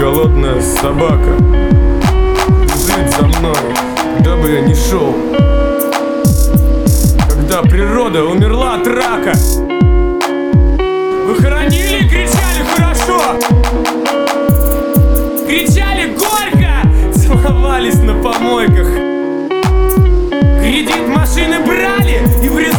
голодная собака бежит за мной, куда бы я ни шел. Когда природа умерла от рака, вы хоронили и кричали хорошо, кричали горько, целовались на помойках, кредит машины брали и в